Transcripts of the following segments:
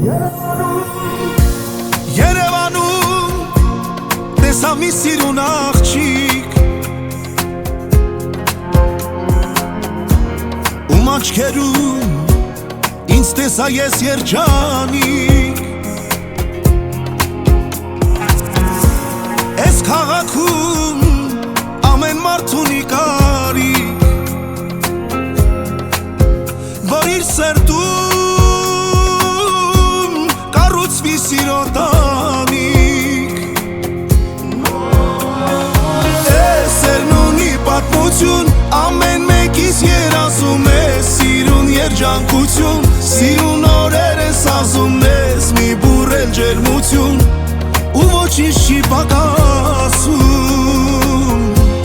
Երևանում տեսա մի սիրուն աղջիկ ում աչքերում ինձ տեսա ես երջանիկ Այս քաղաքում ամեն մարդ ունի կարիք որ իր սրտում կառուցվի սիրո տանիք Այս սերն ունի պատմություն ամեն մեկիս երազում է սիրուն երջանկություն Սիրուն օրեր ես ասում ես մի բուրել ջերմություն ու ոչինչ չի պակասում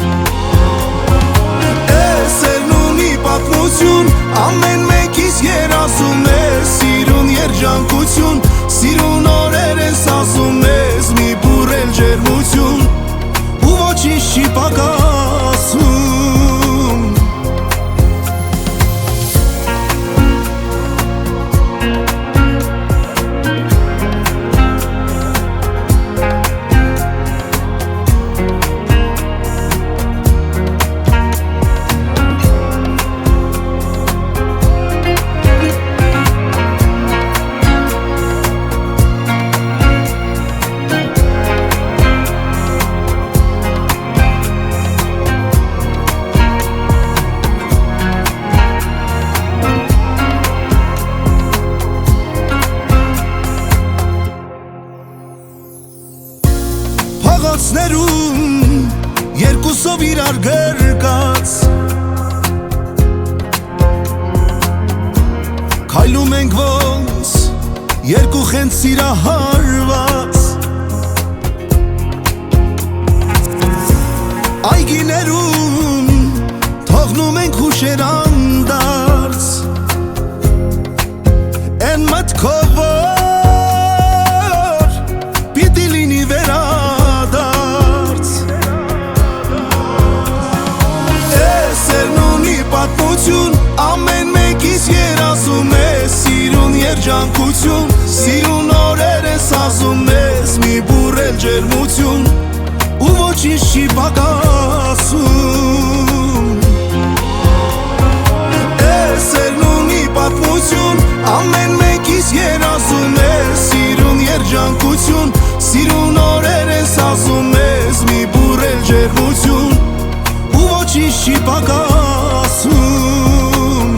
Այս սերն ունի պատմություն ամեն մեկիս երազում է սիրուն երջանկություն Սիրուն օրեր ես ասում ես մի բուրել ջերմություն ու ոչինչ չի պակասում Փողոցներում երկուսով իրար գրկած Քայլում ենք ոնց երկուխ են սիրահարված Այգիներում թողնում ենք հուշեր անդարձ Են մտքով որ պիտի լինի վերադարձ Պատմություն ամեն մեկիս երազում է սիրուն երջանկություն Սիրուն օրեր ես ասում ես մի բուրել ջերմություն ու ոչինչ չի պակասում Այս սերն ունի պատմություն ամեն մեկիս երազում է սիրուն երջանկություն Սիրուն օրեր ես ասում ես մի բուրել ջերմություն ու ոչինչ չի պակասում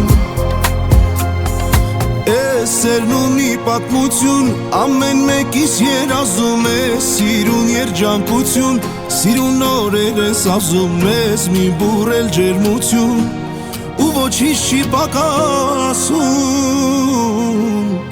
Այս սերն ունի պատմություն ամեն մեկիս երազում է սիրուն երջանկություն Սիրուն օրեր ես ասում ես մի բուրել ջերմություն ու ոչինչ չի պակասում